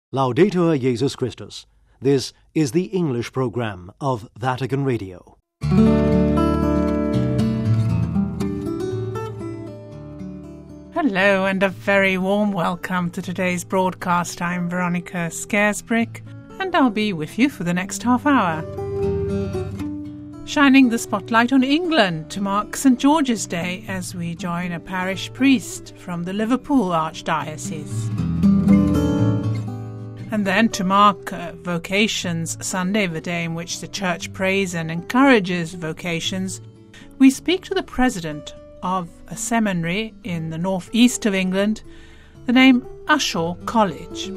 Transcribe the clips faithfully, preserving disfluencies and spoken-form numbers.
Laudetur Jesus Christus. This is the English program of Vatican Radio. Hello and a very warm welcome to today's broadcast. I'm Veronica Scaresbrick and I'll be with you for the next half hour. Shining the spotlight on England to mark St George's Day as we join a parish priest from the Liverpool Archdiocese. And then to mark uh, Vocations Sunday, the day in which the Church prays and encourages vocations, we speak to the president of a seminary in the northeast of England, the name Ushaw College.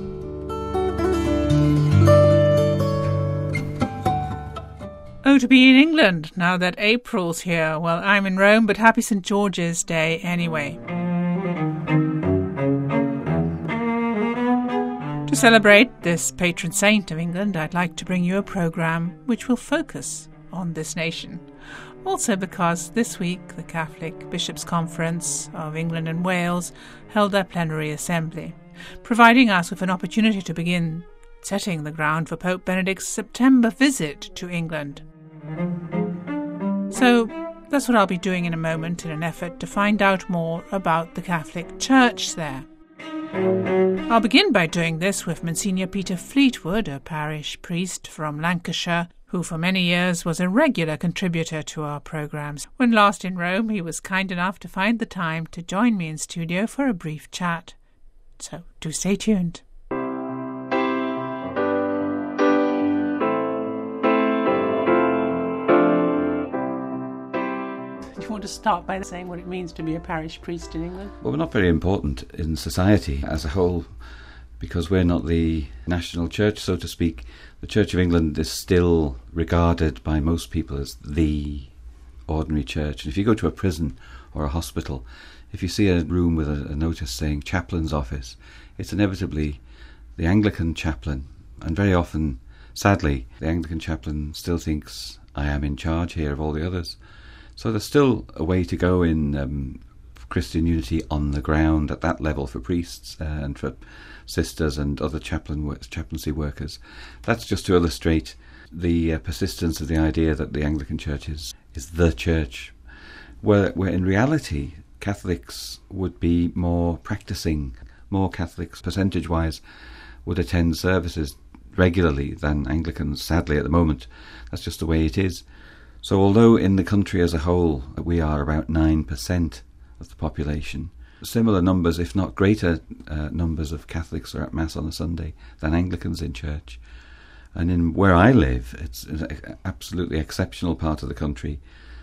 Oh, to be in England now that April's here. Well, I'm in Rome, but happy St George's Day anyway. To celebrate this patron saint of England, I'd like to bring you a programme which will focus on this nation. Also because this week the Catholic Bishops' Conference of England and Wales held their plenary assembly, providing us with an opportunity to begin setting the ground for Pope Benedict's September visit to England. So that's what I'll be doing in a moment in an effort to find out more about the Catholic Church there. I'll begin by doing this with Monsignor Peter Fleetwood, a parish priest from Lancashire, who for many years was a regular contributor to our programmes. When last in Rome, he was kind enough to find the time to join me in studio for a brief chat. So do stay tuned. Do you want to start by saying what it means to be a parish priest in England? Well, we're not very important in society as a whole because we're not the national church, so to speak. The Church of England is still regarded by most people as the ordinary church. And if you go to a prison or a hospital, if you see a room with a, a notice saying chaplain's office, it's inevitably the Anglican chaplain. And very often, sadly, the Anglican chaplain still thinks, I am in charge here of all the others. So there's still a way to go in um, Christian unity on the ground at that level for priests uh, and for sisters and other chaplain work, chaplaincy workers. That's just to illustrate the uh, persistence of the idea that the Anglican Church is, is the church, where, where in reality Catholics would be more practising, more Catholics percentage-wise would attend services regularly than Anglicans, sadly at the moment. That's just the way it is. So although in the country as a whole we are about nine percent of the population, similar numbers, if not greater uh, numbers of Catholics are at Mass on a Sunday than Anglicans in church. And in where I live, it's an absolutely exceptional part of the country.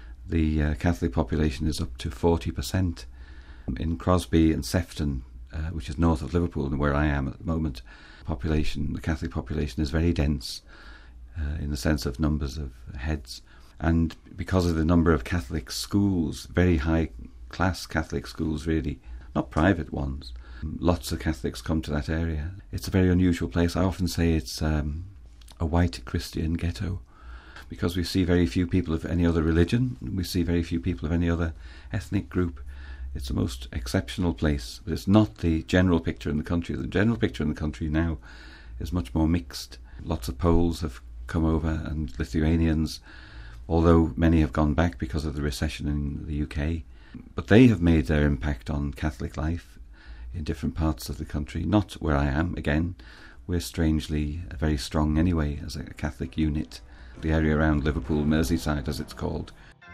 The uh, Catholic population is up to forty percent. In Crosby and Sefton, uh, which is north of Liverpool and where I am at the moment, population, the Catholic population is very dense uh, in the sense of numbers of heads. And because of the number of Catholic schools, very high-class Catholic schools really, not private ones, lots of Catholics come to that area. It's a very unusual place. I often say it's um, a white Christian ghetto because we see very few people of any other religion. We see very few people of any other ethnic group. It's the most exceptional place, but it's not the general picture in the country. The general picture in the country now is much more mixed. Lots of Poles have come over and Lithuanians, although many have gone back because of the recession in the U K. But they have made their impact on Catholic life in different parts of the country, not where I am. Again, we're strangely very strong anyway as a Catholic unit, the area around Liverpool, Merseyside as it's called.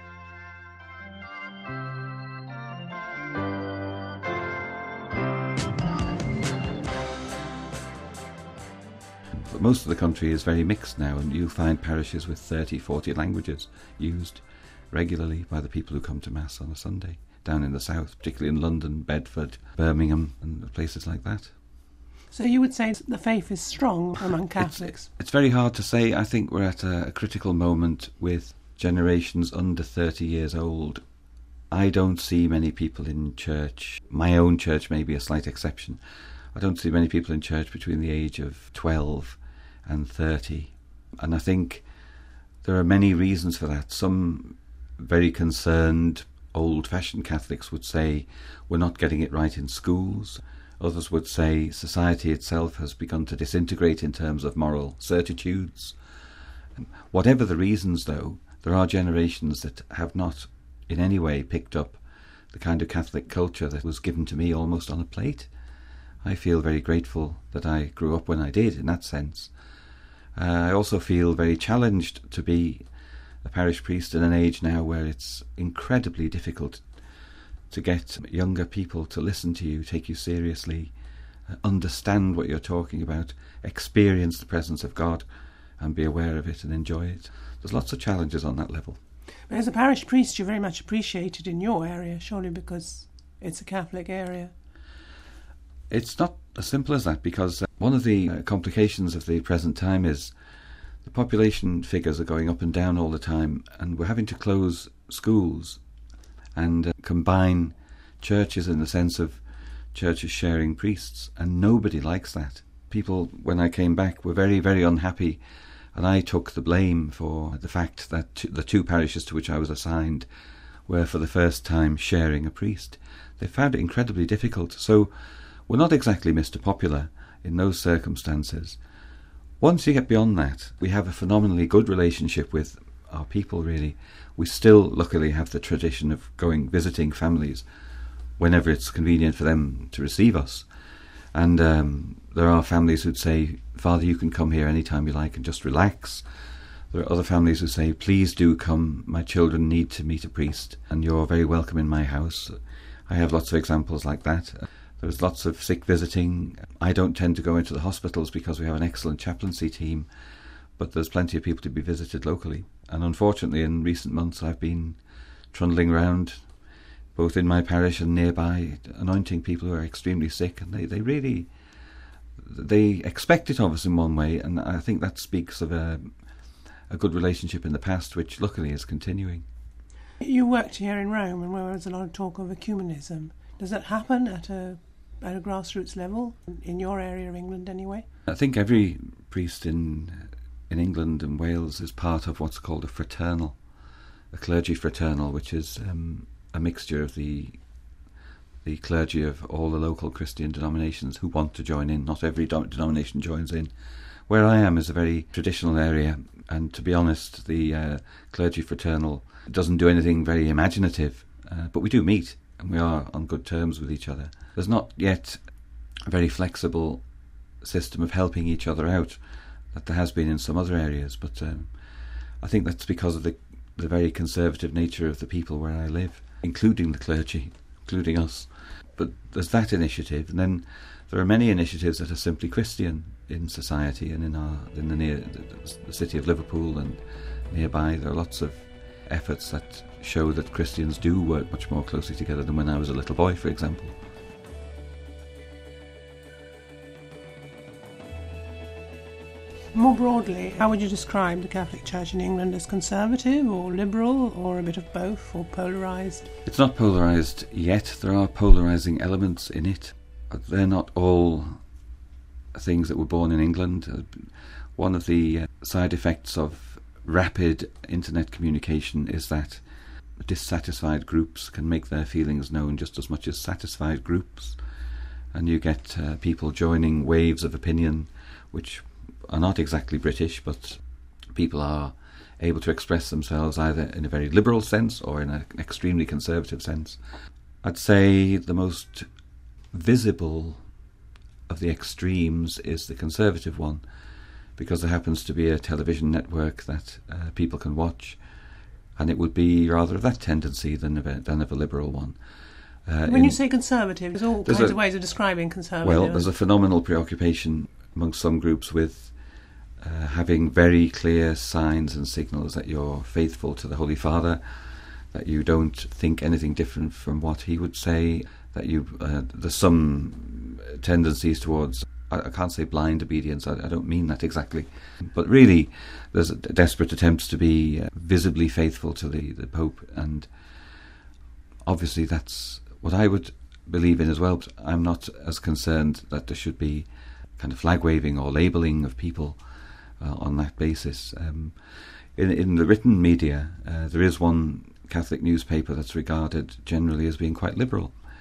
But most of the country is very mixed now, and you'll find parishes with thirty, forty languages used regularly by the people who come to Mass on a Sunday, down in the south, particularly in London, Bedford, Birmingham, and places like that. So you would say the faith is strong among Catholics? It's, it's very hard to say. I think we're at a, a critical moment with generations under thirty years old. I don't see many people in church. My own church may be a slight exception. I don't see many people in church between the age of twelve and thirty. And I think there are many reasons for that. Some very concerned old-fashioned Catholics would say we're not getting it right in schools. Others would say society itself has begun to disintegrate in terms of moral certitudes. Whatever the reasons, though, there are generations that have not in any way picked up the kind of Catholic culture that was given to me almost on a plate. I feel very grateful that I grew up when I did, in that sense. Uh, I also feel very challenged to be a parish priest in an age now where it's incredibly difficult to get younger people to listen to you, take you seriously, uh, understand what you're talking about, experience the presence of God and be aware of it and enjoy it. There's lots of challenges on that level. But as a parish priest, you're very much appreciated in your area, surely because it's a Catholic area. It's not as simple as that, because uh, one of the uh, complications of the present time is the population figures are going up and down all the time, and we're having to close schools and uh, combine churches in the sense of churches sharing priests, and nobody likes that. People, when I came back, were very, very unhappy, and I took the blame for the fact that t- the two parishes to which I was assigned were for the first time sharing a priest. They found it incredibly difficult, so we're not exactly Mister Popular in those circumstances. Once you get beyond that, we have a phenomenally good relationship with our people, really. We still, luckily, have the tradition of going visiting families whenever it's convenient for them to receive us. And um, there are families who'd say, Father, you can come here any time you like and just relax. There are other families who say, please do come, my children need to meet a priest, and you're very welcome in my house. I have lots of examples like that. There's lots of sick visiting. I don't tend to go into the hospitals because we have an excellent chaplaincy team, but there's plenty of people to be visited locally. And unfortunately, in recent months, I've been trundling around, both in my parish and nearby, anointing people who are extremely sick, and they, they really, they expect it of us in one way, and I think that speaks of a, a good relationship in the past, which luckily is continuing. You worked here in Rome, and where there's a lot of talk of ecumenism. Does that happen at a at a grassroots level, in your area of England anyway? I think every priest in in England and Wales is part of what's called a fraternal, a clergy fraternal, which is um, a mixture of the the clergy of all the local Christian denominations who want to join in. Not every do- denomination joins in. Where I am is a very traditional area, and to be honest, the uh, clergy fraternal doesn't do anything very imaginative, uh, but we do meet, and we are on good terms with each other. There's not yet a very flexible system of helping each other out that there has been in some other areas, but um, I think that's because of the, the very conservative nature of the people where I live, including the clergy, including us. But there's that initiative, and then there are many initiatives that are simply Christian in society and in our in the near the, the city of Liverpool and nearby. There are lots of efforts that show that Christians do work much more closely together than when I was a little boy, for example. More broadly, how would you describe the Catholic Church in England? As conservative or liberal, or a bit of both, or polarised? It's not polarised yet. There are polarising elements in it. They're not all things that were born in England. One of the side effects of rapid internet communication is that dissatisfied groups can make their feelings known just as much as satisfied groups, and you get uh, people joining waves of opinion which are not exactly British, but people are able to express themselves either in a very liberal sense or in an extremely conservative sense. I'd say the most visible of the extremes is the conservative one, because there happens to be a television network that uh, people can watch, and it would be rather of that tendency than of a, than of a liberal one. Uh, when you say conservative, there's all kinds a, of ways of describing conservative. Well, there's a phenomenal preoccupation amongst some groups with uh, having very clear signs and signals that you're faithful to the Holy Father, that you don't think anything different from what he would say, that you uh, there's some tendencies towards, I, I can't say blind obedience, I, I don't mean that exactly, but really there's desperate attempts to be uh, visibly faithful to the, the Pope, and obviously that's what I would believe in as well. But I'm not as concerned that there should be kind of flag waving or labelling of people uh, on that basis. Um, in, in the written media, uh, there is one Catholic newspaper that's regarded generally as being quite liberal,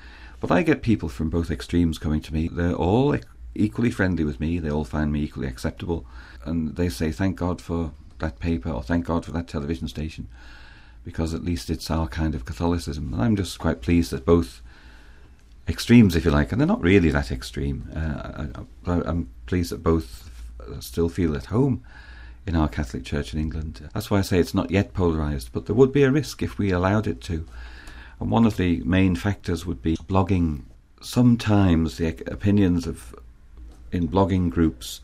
But I get people from both extremes coming to me. They're all equally friendly with me. They all find me equally acceptable. And they say, thank God for that paper, or thank God for that television station, because at least it's our kind of Catholicism. And I'm just quite pleased that both extremes, if you like, and they're not really that extreme. Uh, I, I, I'm pleased that both still feel at home in our Catholic Church in England. That's why I say it's not yet polarised, but there would be a risk if we allowed it to. And one of the main factors would be blogging. Sometimes the opinions of in blogging groups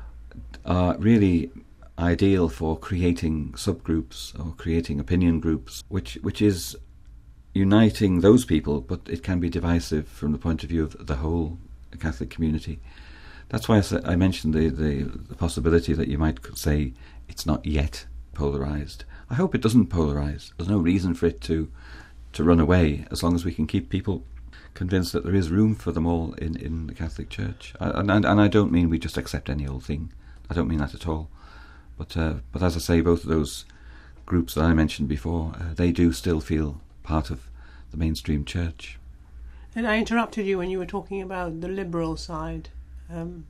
are really ideal for creating subgroups or creating opinion groups, which which is uniting those people, but it can be divisive from the point of view of the whole Catholic community. That's why I mentioned the, the, the possibility that you might say it's not yet polarised. I hope it doesn't polarise. There's no reason for it to to run away, as long as we can keep people convinced that there is room for them all in, in the Catholic Church. And, and, and I don't mean we just accept any old thing. I don't mean that at all. But uh, but as I say, both of those groups that I mentioned before, uh, they do still feel part of the mainstream church. And I interrupted you when you were talking about the liberal side. Um,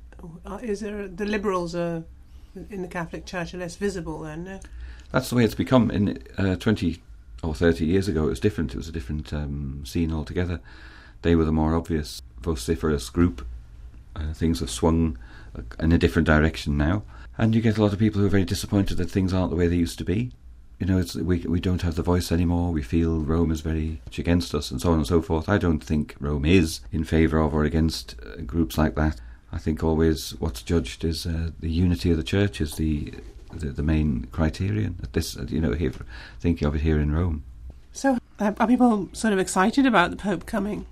is there the liberals are in the Catholic Church are less visible then? No? That's the way it's become. In uh, twenty or thirty years ago, it was different. It was a different um, scene altogether. They were the more obvious, vociferous group. Uh, things have swung in a different direction now, and you get a lot of people who are very disappointed that things aren't the way they used to be. You know, it's, we we don't have the voice anymore. We feel Rome is very much against us, and so on and so forth. I don't think Rome is in favour of or against uh, groups like that. I think always what's judged is uh, the unity of the Church is the the, the main criterion. At this, you know, here, thinking of it here in Rome. So, uh, are people sort of excited about the Pope coming,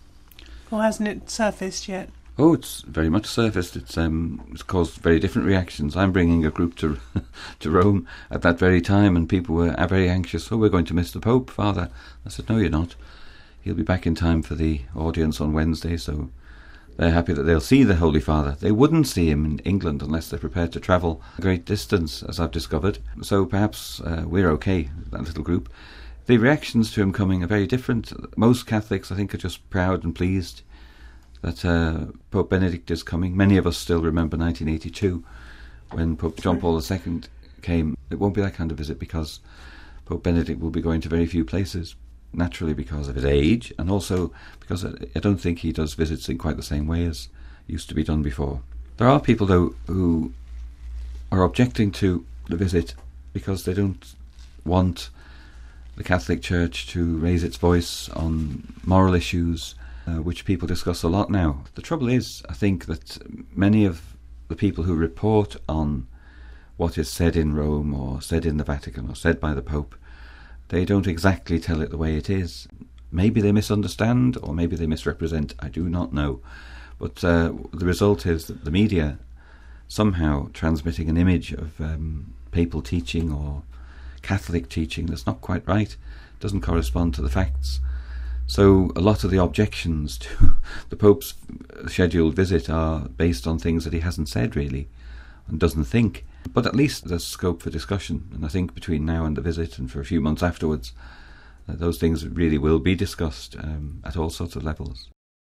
or hasn't it surfaced yet? Oh, it's very much surfaced. It's um, it's caused very different reactions. I'm bringing a group to to Rome at that very time, and people were very anxious. Oh, we're going to miss the Pope, Father. I said, no, you're not. He'll be back in time for the audience on Wednesday, so they're happy that they'll see the Holy Father. They wouldn't see him in England unless they're prepared to travel a great distance, as I've discovered. So perhaps uh, we're okay, that little group. The reactions to him coming are very different. Most Catholics, I think, are just proud and pleased that uh, Pope Benedict is coming. Many of us still remember nineteen eighty-two when Pope John Paul the Second came. It won't be that kind of visit because Pope Benedict will be going to very few places, naturally because of his age, and also because I don't think he does visits in quite the same way as used to be done before. There are people, though, who are objecting to the visit because they don't want the Catholic Church to raise its voice on moral issues, Uh, which people discuss a lot now. The trouble is, I think, that many of the people who report on what is said in Rome or said in the Vatican or said by the Pope, they don't exactly tell it the way it is. Maybe they misunderstand or maybe they misrepresent. I do not know. But uh, the result is that the media somehow transmitting an image of um, papal teaching or Catholic teaching that's not quite right, doesn't correspond to the facts. So a lot of the objections to the Pope's scheduled visit are based on things that he hasn't said, really, and doesn't think. But at least there's scope for discussion, and I think between now and the visit and for a few months afterwards, uh, those things really will be discussed um, at all sorts of levels.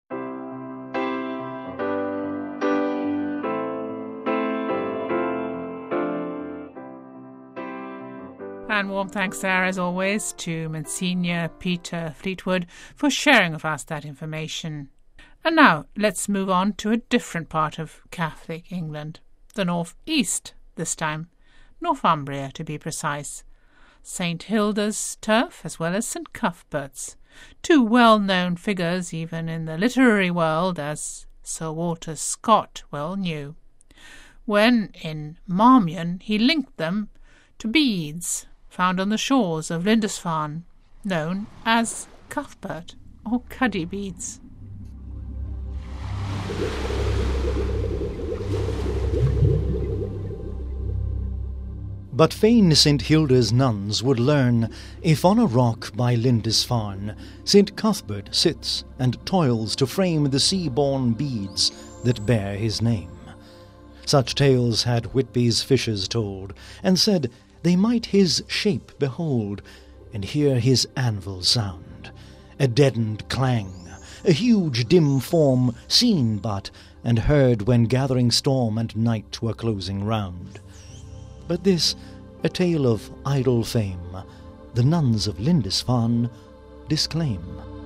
And warm thanks there, as always, to Monsignor Peter Fleetwood for sharing with us that information. And now let's move on to a different part of Catholic England, the North East this time, Northumbria to be precise. Saint Hilda's turf as well as Saint Cuthbert's, two well-known figures even in the literary world, as Sir Walter Scott well knew, when in Marmion he linked them to beads found on the shores of Lindisfarne, known as Cuthbert or Cuddy beads. But fain Saint Hilda's nuns would learn, if on a rock by Lindisfarne Saint Cuthbert sits and toils to frame the sea-born beads that bear his name. Such tales had Whitby's fishers told, and said they might his shape behold, and hear his anvil sound, a deadened clang, a huge dim form, seen but, and heard when gathering storm and night were closing round. But this, a tale of idle fame, the nuns of Lindisfarne disclaim.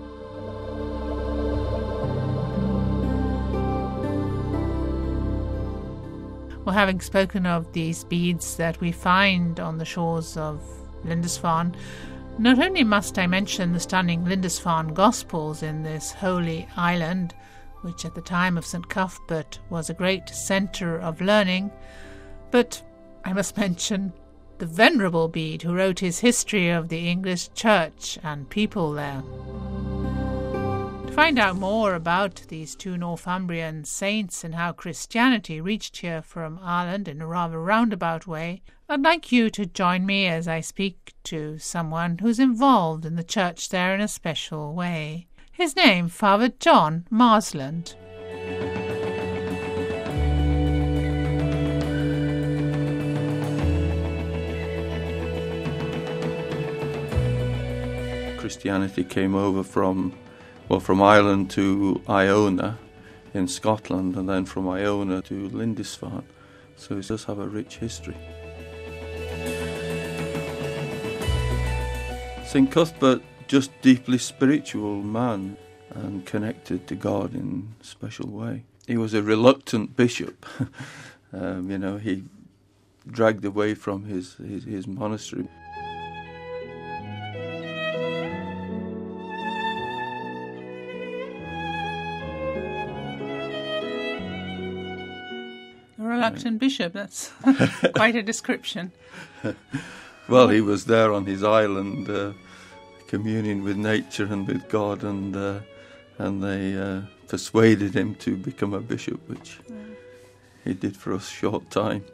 Well, having spoken of these beads that we find on the shores of Lindisfarne, not only must I mention the stunning Lindisfarne Gospels in this holy island, which at the time of Saint Cuthbert was a great centre of learning, but I must mention the Venerable Bede, who wrote his history of the English church and people there. To find out more about these two Northumbrian saints and how Christianity reached here from Ireland in a rather roundabout way, I'd like you to join me as I speak to someone who's involved in the church there in a special way. His name, Father John Marsland. Christianity came over from, well, from Ireland to Iona in Scotland, and then from Iona to Lindisfarne. So it does have a rich history. Saint Cuthbert, just deeply spiritual man and connected to God in a special way. He was a reluctant bishop. um, you know, he dragged away from his, his, his monastery. A reluctant bishop, that's quite a description. Well, he was there on his island, uh, communing with nature and with God, and uh, and they uh, persuaded him to become a bishop, which yeah. he did for a short time.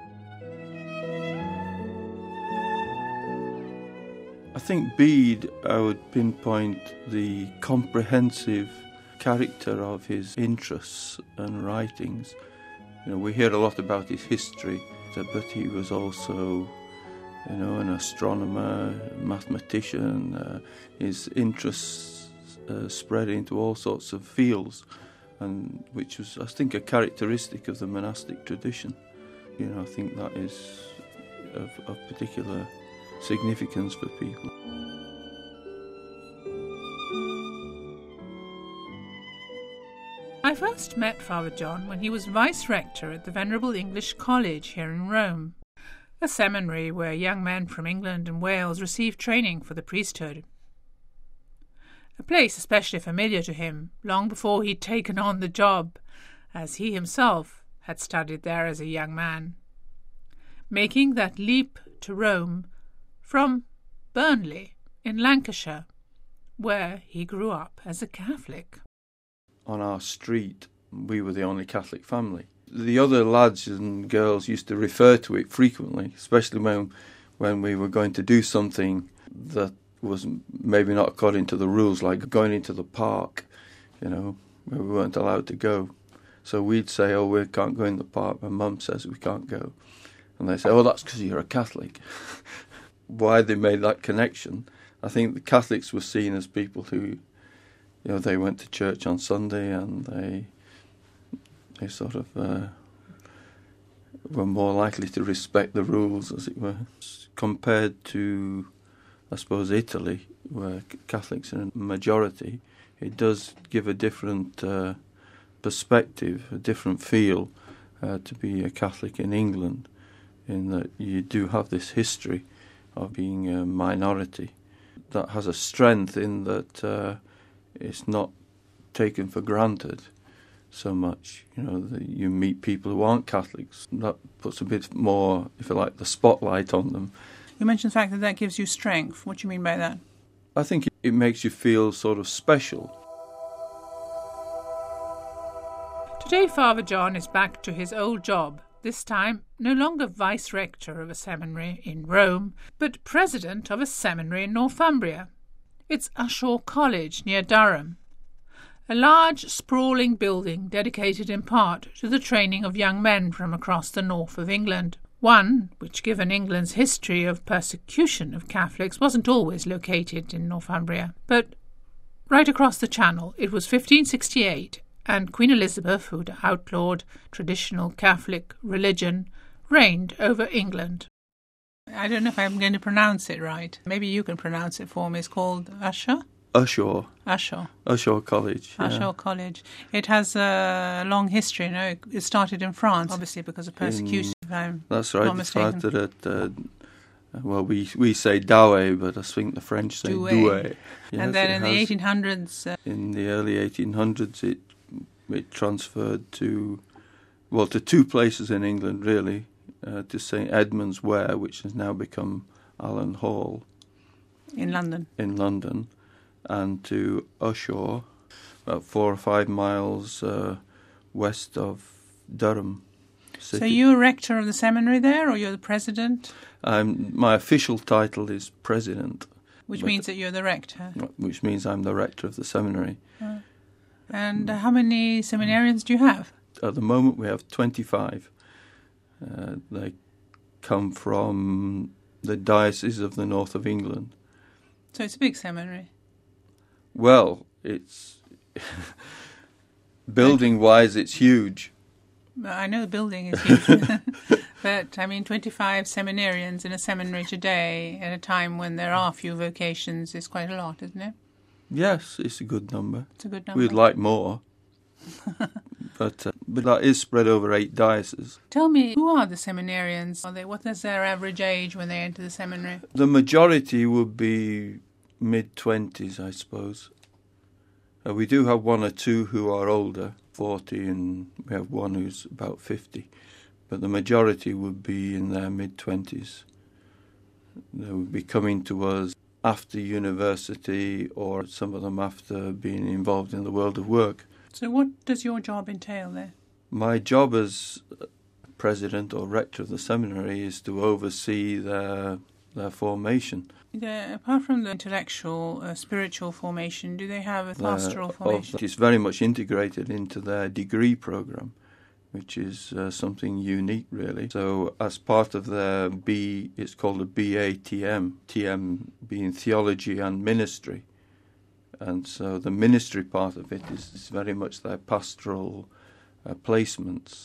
I think Bede, I would pinpoint the comprehensive character of his interests and writings. You know, we hear a lot about his history, but he was also, you know, an astronomer, mathematician. Uh, his interests uh, spread into all sorts of fields, and which was, I think, a characteristic of the monastic tradition. You know, I think that is of, of particular significance for people. I first met Father John when he was vice-rector at the Venerable English College here in Rome, a seminary where young men from England and Wales received training for the priesthood. A place especially familiar to him long before he'd taken on the job, as he himself had studied there as a young man, making that leap to Rome from Burnley in Lancashire, where he grew up as a Catholic. On our street, we were the only Catholic family. The other lads and girls used to refer to it frequently, especially when when we were going to do something that was maybe not according to the rules, like going into the park, you know, where we weren't allowed to go. So we'd say, oh, we can't go in the park, my mum says we can't go. And they say, oh, that's because you're a Catholic. Why they made that connection, I think the Catholics were seen as people who, you know, they went to church on Sunday and they they sort of uh, were more likely to respect the rules, as it were, compared to, I suppose, Italy, where Catholics are a majority. It does give a different uh, perspective, a different feel uh, to be a Catholic in England, in that you do have this history of being a minority that has a strength in that uh, it's not taken for granted so much. You know, that you meet people who aren't Catholics. That puts a bit more, if you like, the spotlight on them. You mentioned the fact that that gives you strength. What do you mean by that? I think it, it makes you feel sort of special. Today, Father John is back to his old job, this time no longer vice-rector of a seminary in Rome, but president of a seminary in Northumbria. It's Ushaw College near Durham, a large, sprawling building dedicated in part to the training of young men from across the north of England, one which, given England's history of persecution of Catholics, wasn't always located in Northumbria, but Right across the Channel, it was fifteen sixty-eight, and Queen Elizabeth, who'd outlawed traditional Catholic religion, reigned over England. I don't know if I'm going to pronounce it right. Maybe you can pronounce it for me. It's called Usher? Ushaw. Ushaw. Ushaw College. Yeah. Ushaw College. It has a long history, you know. It started in France, obviously, because of persecution. In, if I'm that's right. not It mistaken. started at, uh, well, we we say Douai, but I think the French say Douai. Douai. Yes, and then it in the has. eighteen hundreds... Uh, In the early eighteen hundreds, it it transferred to, well, to two places in England, really, uh, to Saint Edmund's Ware, which has now become Allen Hall in London. in London, and to Ushaw, about four or five miles uh, west of Durham City. So you're rector of the seminary there, or you're the president? Um, my official title is president, Which But- means that you're the rector. which means I'm the rector of the seminary. And uh, how many seminarians do you have? At the moment, we have twenty-five. Uh, they come from the diocese of the north of England. So it's a big seminary. Well, it's building-wise, it's huge. Well, I know the building is huge. But, I mean, twenty-five seminarians in a seminary today at a time when there are few vocations is quite a lot, isn't it? Yes, it's a good number. It's a good number. We'd like more, but uh, but that is spread over eight dioceses. Tell me, who are the seminarians? Are they? What is their average age when they enter the seminary? The majority would be mid-twenties, I suppose. Uh, we do have one or two who are older, forty, and we have one who's about fifty. But the majority would be in their mid-twenties. They would be coming to us after university, or some of them after being involved in the world of work. So what does your job entail there? My job as president or rector of the seminary is to oversee their their formation. The, apart from the intellectual, uh, spiritual formation, do they have a Their- pastoral of- formation? It's very much integrated into their degree program, which is uh, something unique, really. So as part of their B, it's called a B A T M, T M being theology and ministry. And so the ministry part of it is, is very much their pastoral uh, placements.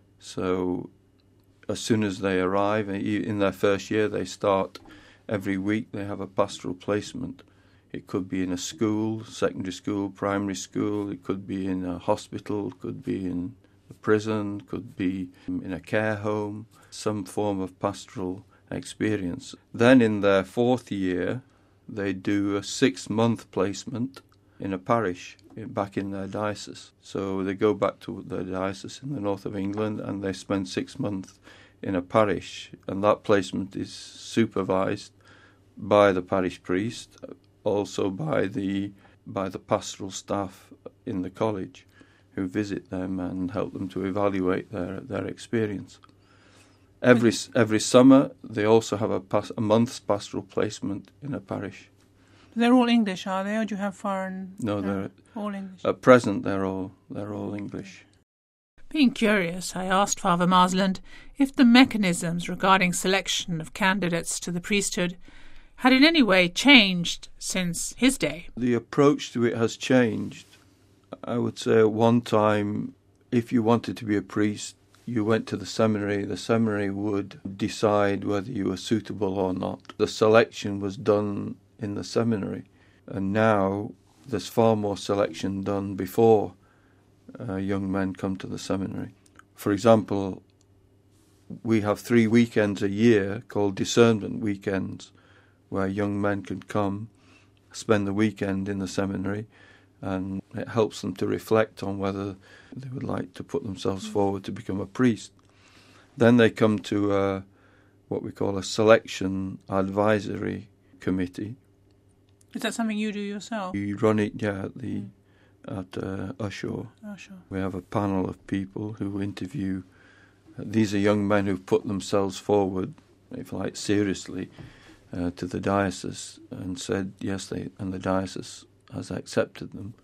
So as soon as they arrive, in their first year, they start every week, they have a pastoral placement. It could be in a school, secondary school, primary school, it could be in a hospital, it could be in a prison, could be in a care home, some form of pastoral experience. Then in their fourth year, they do a six-month placement in a parish back in their diocese. So they go back to their diocese in the north of England and they spend six months in a parish, and that placement is supervised by the parish priest, also by the by the pastoral staff in the college, who visit them and help them to evaluate their their experience. Every every summer, they also have a, pas- a month's pastoral placement in a parish. They're all English, are they, or do you have foreign? No, they're all English. at present they're all they're all English. Being curious, I asked Father Marsland if the mechanisms regarding selection of candidates to the priesthood had in any way changed since his day. The approach to it has changed. I would say at one time, if you wanted to be a priest, you went to the seminary. The seminary would decide whether you were suitable or not. The selection was done in the seminary, and now there's far more selection done before uh, young men come to the seminary. For example, we have three weekends a year called discernment weekends, where young men can come, spend the weekend in the seminary, and it helps them to reflect on whether they would like to put themselves forward to become a priest. Then they come to uh, what we call a selection advisory committee. Is that something you do yourself? We run it, yeah, at the at uh, Ushaw. Oh, sure. We have a panel of people who interview. Uh, these are young men who've put themselves forward, if you like, seriously, uh, to the diocese and said yes, they and the diocese has accepted them,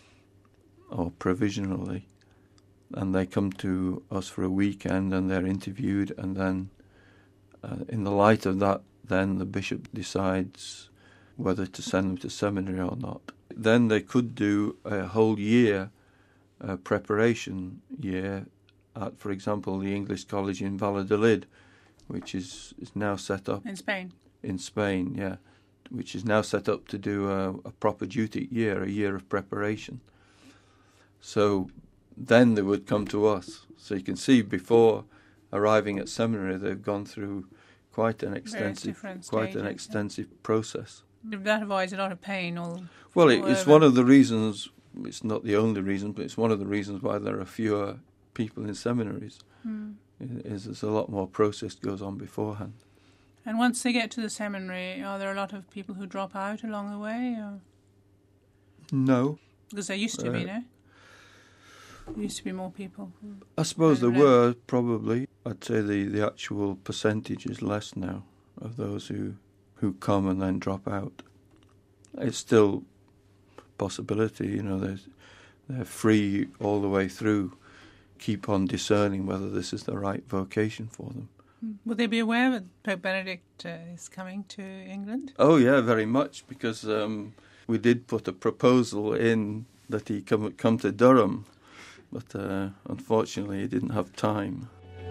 or provisionally, and they come to us for a weekend and they're interviewed, and then uh, in the light of that, then the bishop decides whether to send them to seminary or not. Then they could do a whole year, a preparation year, at, for example, the English College in Valladolid, which is, is now set up... In Spain? In Spain, yeah, which is now set up to do a, a proper duty year, a year of preparation. So then they would come to us. So you can see before arriving at seminary, they've gone through quite an extensive, quite stages, an extensive yeah. process. That avoids a lot of pain. All well, all it, it's over. one of the reasons. It's not the only reason, but it's one of the reasons why there are fewer people in seminaries. Mm. Is there's a lot more process goes on beforehand. And once they get to the seminary, are there a lot of people who drop out along the way? Or? No, because there used to uh, be, no. There used to be more people. I suppose there know. were, probably. I'd say the, the actual percentage is less now of those who, who come and then drop out. It's still a possibility, you know, there's, they're free all the way through, keep on discerning whether this is the right vocation for them. Would they be aware that Pope Benedict uh, is coming to England? Oh, yeah, very much, because um, we did put a proposal in that he come, come to Durham, but uh, unfortunately he didn't have time.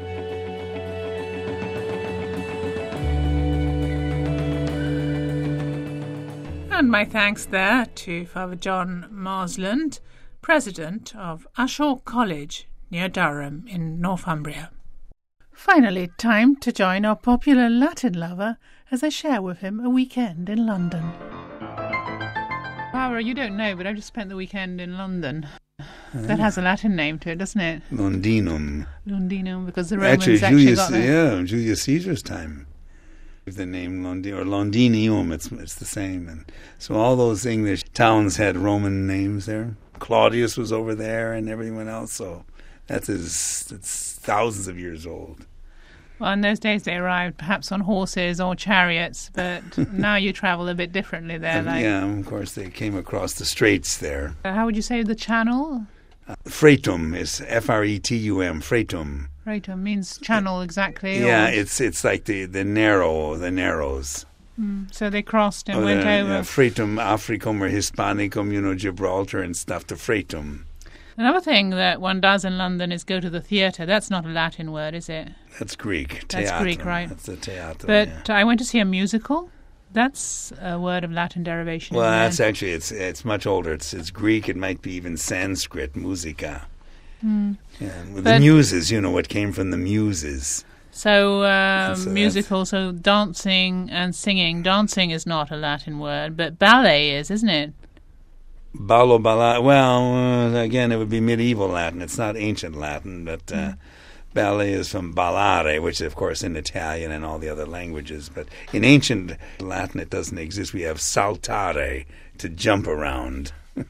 And my thanks there to Father John Marsland, President of Ushaw College near Durham in Northumbria. Finally, time to join our popular Latin lover as I share with him a weekend in London. Barbara, you don't know, but I've just spent the weekend in London. That has a Latin name to it, doesn't it? Londinum. Londinum, because the Romans actually, actually Julius, got that. Yeah, Julius Caesar's time. The name Londinium or Londinium, it's it's the same. And so all those English towns had Roman names there. Claudius was over there, and everyone else. So that's as it's thousands of years old. Well, in those days they arrived perhaps on horses or chariots, but now you travel a bit differently there. Um, like. Yeah, of course they came across the straits there. Uh, how would you say the channel? Uh, Fretum is F R E T U M. Fretum. Fretum means channel exactly. Yeah, or? it's it's like the, the narrow, the narrows. Mm, so they crossed and oh, went the, over. Yeah, Fretum Africum or Hispanicum, you know, Gibraltar and stuff, to Fretum. Another thing that one does in London is go to the theatre. That's not a Latin word, is it? That's Greek. That's Teatrum. Greek, right? That's the teatrum, But yeah. I went to see a musical. That's a word of Latin derivation. Well, isn't that's it? actually, it's it's much older. It's it's Greek. It might be even Sanskrit, musica. Mm. Yeah, with But- the muses, you know, what came from the muses. So, um, So musical, so dancing and singing. Dancing is not a Latin word, but ballet is, isn't it? Ballo balla. Well, uh, again, it would be medieval Latin. It's not ancient Latin, but uh, Mm. ballet is from ballare, which is, of course, in Italian and all the other languages. But in ancient Latin, it doesn't exist. We have saltare, to jump around.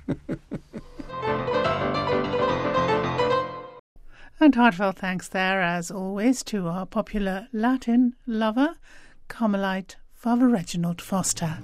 And heartfelt thanks there, as always, to our popular Latin lover, Carmelite Father Reginald Foster.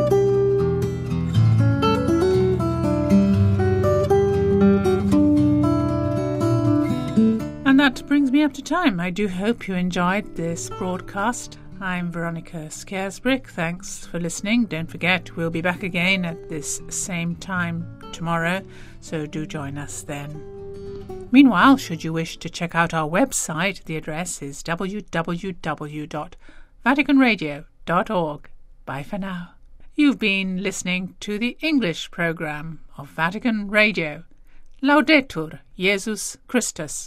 And that brings me up to time. I do hope you enjoyed this broadcast. I'm Veronica Scaresbrick. Thanks for listening. Don't forget, we'll be back again at this same time tomorrow, so do join us then. Meanwhile, should you wish to check out our website, the address is w w w dot vatican radio dot org. Bye for now. You've been listening to the English programme of Vatican Radio. Laudetur Jesus Christus.